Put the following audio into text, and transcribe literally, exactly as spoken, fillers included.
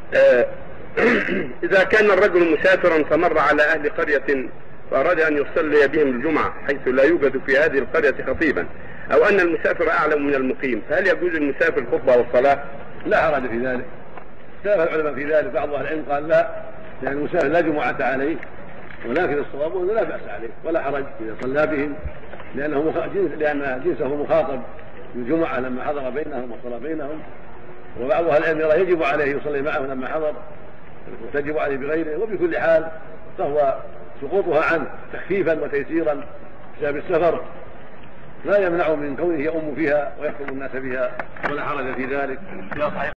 آه إذا كان الرجل مسافرا فمر على أهل قرية فأراد أن يصلي بهم الجمعة حيث لا يوجد في هذه القرية خطيبا، أو أن المسافر أعلم من المقيم، فهل يجوز المسافر الخطبة والصلاة؟ لا حرج في ذلك. اختلف العلماء في ذلك، بعض أهل العلم قال لا، لأن المسافر لا جمعة عليه، ولكن الصواب أنه لا بأس عليه ولا حرج إذا صلى بهم، لأنه لأن جنسه مخاطب بالجمعة لما حضر بينهم وصلى بينهم. وبعض أهل العلم يرى يجب عليه يصلي معه لما حضر وتجب عليه بغيره، وبكل حال فهو سقوطها عنه تخفيفا وتيسيرا بسبب السفر لا يمنع من كونه يؤم فيها ويخطب الناس بها، ولا حرج في ذلك.